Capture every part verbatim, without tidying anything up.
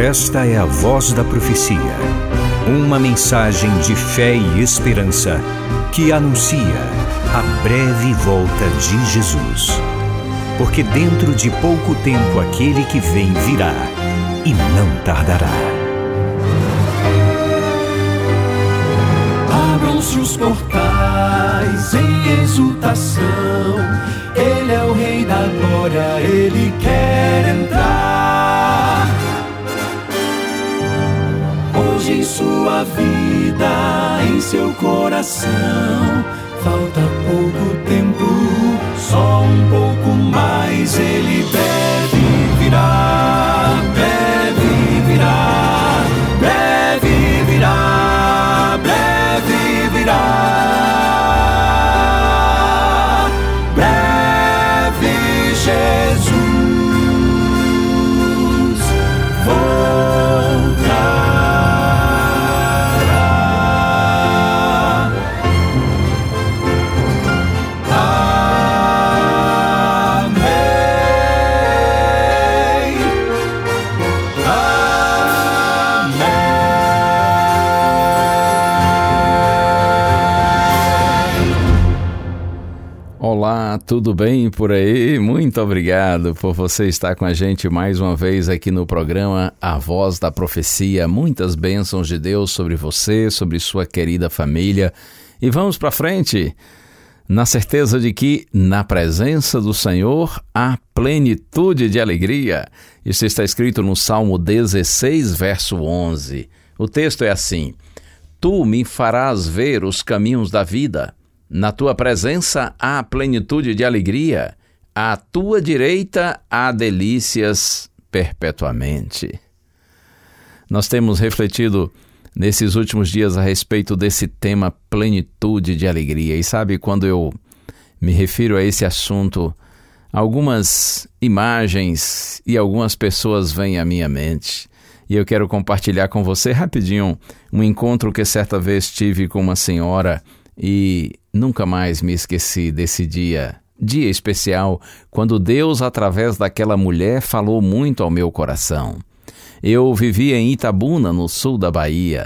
Esta é a Voz da Profecia, uma mensagem de fé e esperança que anuncia a breve volta de Jesus. Porque dentro de pouco tempo aquele que vem virá e não tardará. Abram-se os portais em exultação, Ele é o Rei da Glória, Ele quer entrar. Hoje em sua vida, em seu coração, falta pouco tempo, só um pouco mais, Ele breve virá, breve virá, breve virá, breve virá. Breve Jesus voltará. Olá, tudo bem por aí? Muito obrigado por você estar com a gente mais uma vez aqui no programa A Voz da Profecia. Muitas bênçãos de Deus sobre você, sobre sua querida família. E vamos para frente, na certeza de que na presença do Senhor há plenitude de alegria. Isso está escrito no Salmo dezesseis, verso onze. O texto é assim: Tu me farás ver os caminhos da vida. Na tua presença há plenitude de alegria, à tua direita há delícias perpetuamente. Nós temos refletido nesses últimos dias a respeito desse tema plenitude de alegria. E sabe, quando eu me refiro a esse assunto, algumas imagens e algumas pessoas vêm à minha mente. E eu quero compartilhar com você rapidinho um encontro que certa vez tive com uma senhora e nunca mais me esqueci desse dia, dia especial, quando Deus, através daquela mulher, falou muito ao meu coração. Eu vivia em Itabuna, no sul da Bahia,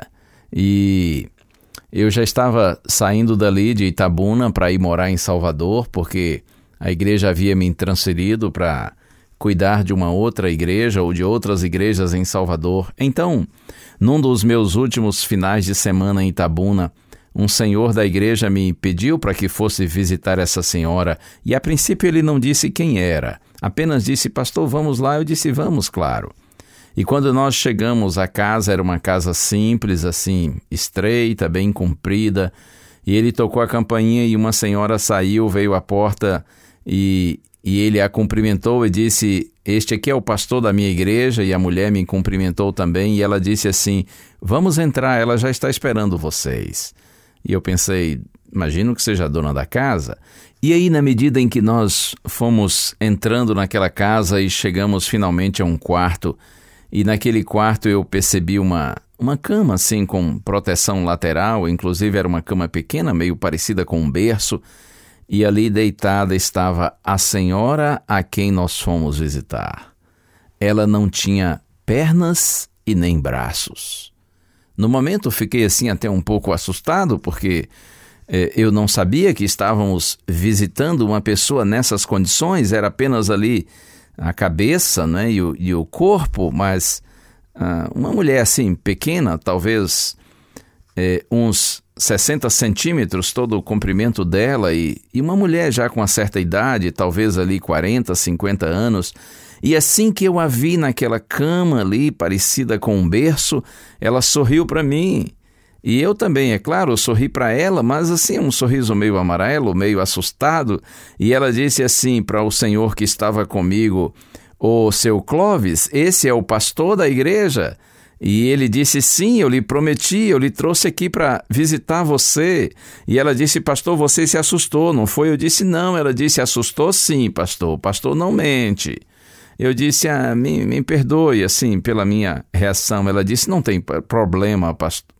e eu já estava saindo dali de Itabuna para ir morar em Salvador, porque a igreja havia me transferido para cuidar de uma outra igreja ou de outras igrejas em Salvador. Então, num dos meus últimos finais de semana em Itabuna, um senhor da igreja me pediu para que fosse visitar essa senhora e a princípio ele não disse quem era, apenas disse: pastor, vamos lá? Eu disse: vamos, claro. E quando nós chegamos à casa, era uma casa simples, assim, estreita, bem comprida, e ele tocou a campainha e uma senhora saiu, veio à porta e, e ele a cumprimentou e disse: este aqui é o pastor da minha igreja. E a mulher me cumprimentou também e ela disse assim: vamos entrar, ela já está esperando vocês. E eu pensei, imagino que seja a dona da casa. E aí, na medida em que nós fomos entrando naquela casa e chegamos finalmente a um quarto, e naquele quarto eu percebi uma, uma cama assim com proteção lateral, inclusive era uma cama pequena, meio parecida com um berço, e ali deitada estava a senhora a quem nós fomos visitar. Ela não tinha pernas e nem braços. No momento fiquei assim até um pouco assustado, porque eh, eu não sabia que estávamos visitando uma pessoa nessas condições, era apenas ali a cabeça, né, e, o, e o corpo, mas ah, uma mulher assim pequena, talvez eh, uns sessenta centímetros todo o comprimento dela, e, e uma mulher já com uma certa idade, talvez ali quarenta, cinquenta anos. E assim que eu a vi naquela cama ali, parecida com um berço, ela sorriu para mim. E eu também, é claro, sorri para ela, mas assim, um sorriso meio amarelo, meio assustado. E ela disse assim para o senhor que estava comigo: ô seu Clóvis, esse é o pastor da igreja? E ele disse: sim, eu lhe prometi, eu lhe trouxe aqui para visitar você. E ela disse: pastor, você se assustou, não foi? Eu disse: não. Ela disse: assustou sim, pastor, o pastor não mente. Eu disse: ah, me, me perdoe, assim, pela minha reação. Ela disse: não tem problema, pastor.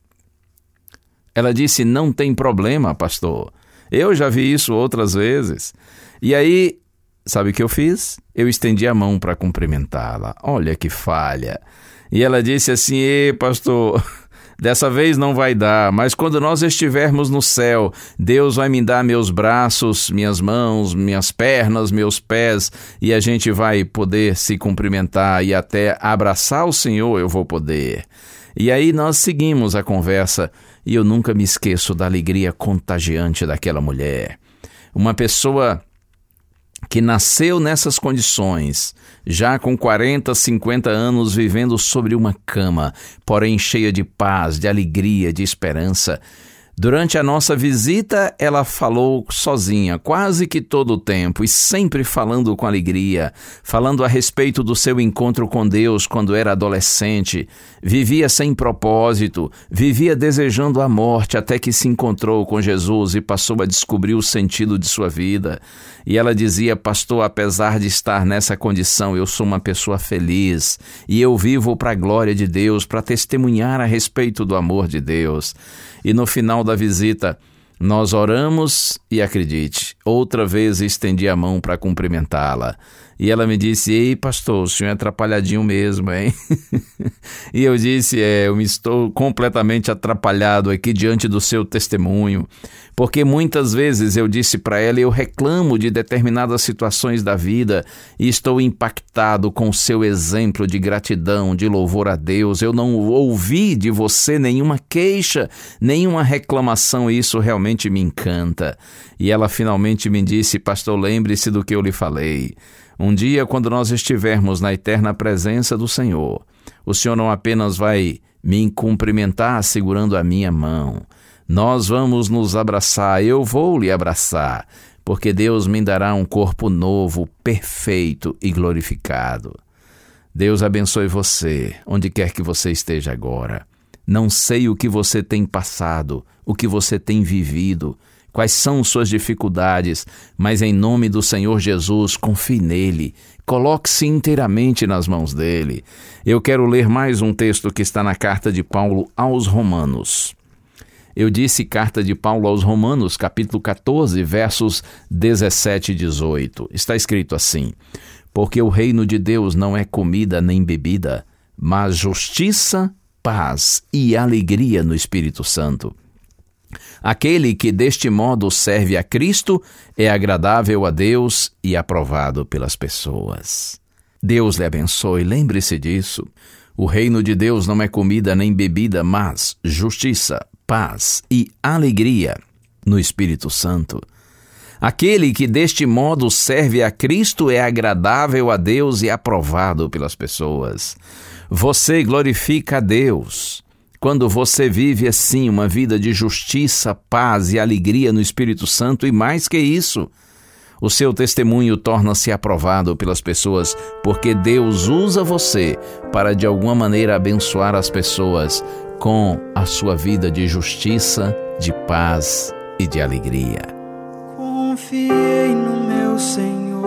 Ela disse: não tem problema, pastor. Eu já vi isso outras vezes. E aí sabe o que eu fiz? Eu estendi a mão para cumprimentá-la. Olha que falha. E ela disse assim: "Ê, pastor, dessa vez não vai dar, mas quando nós estivermos no céu, Deus vai me dar meus braços, minhas mãos, minhas pernas, meus pés, e a gente vai poder se cumprimentar e até abraçar o Senhor eu vou poder." E aí nós seguimos a conversa e eu nunca me esqueço da alegria contagiante daquela mulher. Uma pessoa que nasceu nessas condições, já com quarenta, cinquenta anos vivendo sobre uma cama, porém cheia de paz, de alegria, de esperança. Durante a nossa visita, ela falou sozinha, quase que todo o tempo, e sempre falando com alegria, falando a respeito do seu encontro com Deus quando era adolescente. Vivia sem propósito, vivia desejando a morte até que se encontrou com Jesus e passou a descobrir o sentido de sua vida. E ela dizia: "Pastor, apesar de estar nessa condição, eu sou uma pessoa feliz e eu vivo para a glória de Deus, para testemunhar a respeito do amor de Deus." E no final da visita, nós oramos e, acredite, outra vez estendi a mão para cumprimentá-la. E ela me disse: "Ei, pastor, o senhor é atrapalhadinho mesmo, hein?" E eu disse: é, eu me estou completamente atrapalhado aqui diante do seu testemunho, porque muitas vezes eu disse para ela, eu reclamo de determinadas situações da vida e estou impactado com o seu exemplo de gratidão, de louvor a Deus. Eu não ouvi de você nenhuma queixa, nenhuma reclamação, e isso realmente me encanta. E ela finalmente me disse: "Pastor, lembre-se do que eu lhe falei. Um dia, quando nós estivermos na eterna presença do Senhor, o Senhor não apenas vai me cumprimentar segurando a minha mão, nós vamos nos abraçar, eu vou lhe abraçar, porque Deus me dará um corpo novo, perfeito e glorificado." Deus abençoe você, onde quer que você esteja agora. Não sei o que você tem passado, o que você tem vivido, quais são suas dificuldades, mas em nome do Senhor Jesus, confie nele, coloque-se inteiramente nas mãos dele. Eu quero ler mais um texto que está na carta de Paulo aos Romanos. Eu disse carta de Paulo aos Romanos, capítulo catorze, versos dezessete e dezoito. Está escrito assim: "Porque o reino de Deus não é comida nem bebida, mas justiça, paz e alegria no Espírito Santo. Aquele que deste modo serve a Cristo é agradável a Deus e aprovado pelas pessoas." Deus lhe abençoe, lembre-se disso. O reino de Deus não é comida nem bebida, mas justiça, paz e alegria no Espírito Santo. Aquele que deste modo serve a Cristo é agradável a Deus e aprovado pelas pessoas. Você glorifica a Deus quando você vive assim uma vida de justiça, paz e alegria no Espírito Santo, e mais que isso, o seu testemunho torna-se aprovado pelas pessoas, porque Deus usa você para de alguma maneira abençoar as pessoas com a sua vida de justiça, de paz e de alegria. Confiei no meu Senhor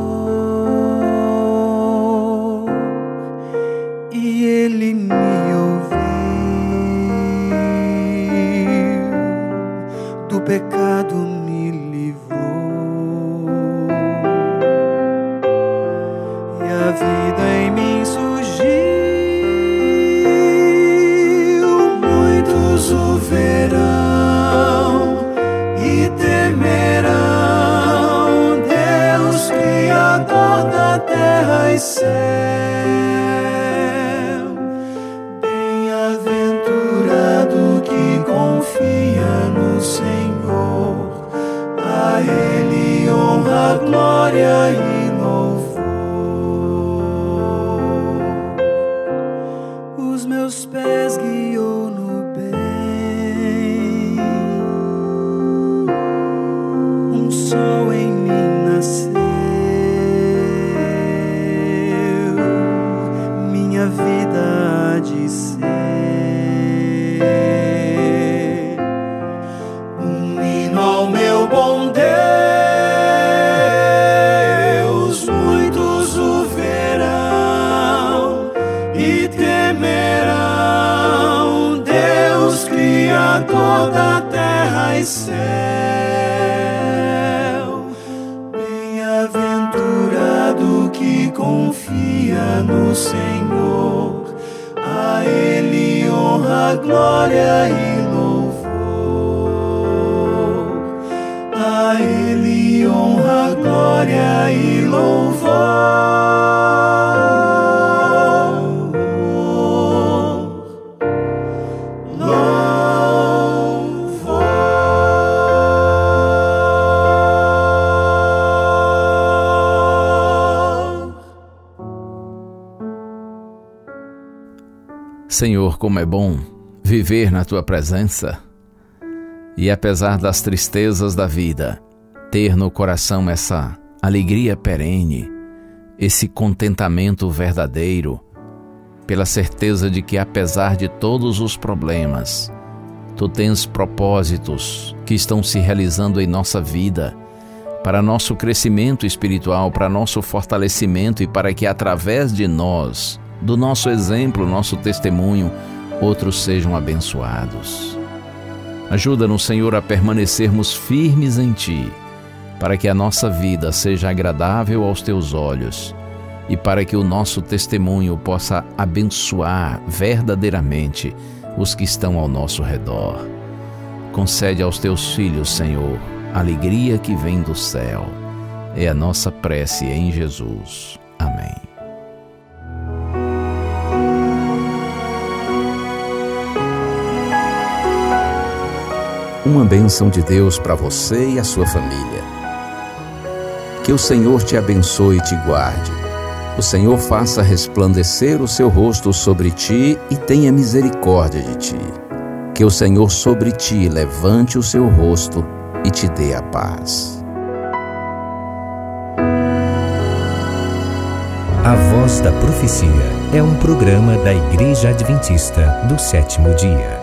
e Ele me ouviu. Do pecado me livrou e a vida em mim surgiu. Muitos o verão e temerão, Deus Criador da terra e céu. Bem-aventurado que confia no Senhor, a Ele honra, glória e louvor. Os meus pés guiou no bem, um sol em mim nasceu, minha vida há de ser um hino ao meu bom Deus. Muitos o verão e temerão, Deus Criador da terra e céu. Bem-aventurado confia no Senhor, a Ele honra, glória e louvor. A Ele honra, glória e louvor. Senhor, como é bom viver na Tua presença e, apesar das tristezas da vida, ter no coração essa alegria perene, esse contentamento verdadeiro, pela certeza de que, apesar de todos os problemas, Tu tens propósitos que estão se realizando em nossa vida, para nosso crescimento espiritual, para nosso fortalecimento e para que, através de nós, do nosso exemplo, nosso testemunho, outros sejam abençoados. Ajuda-nos, Senhor, a permanecermos firmes em Ti, para que a nossa vida seja agradável aos Teus olhos e para que o nosso testemunho possa abençoar verdadeiramente os que estão ao nosso redor. Concede aos Teus filhos, Senhor, a alegria que vem do céu. É a nossa prece em Jesus. Amém. Uma bênção de Deus para você e a sua família. Que o Senhor te abençoe e te guarde. O Senhor faça resplandecer o seu rosto sobre ti e tenha misericórdia de ti. Que o Senhor sobre ti levante o seu rosto e te dê a paz. A Voz da Profecia é um programa da Igreja Adventista do Sétimo Dia.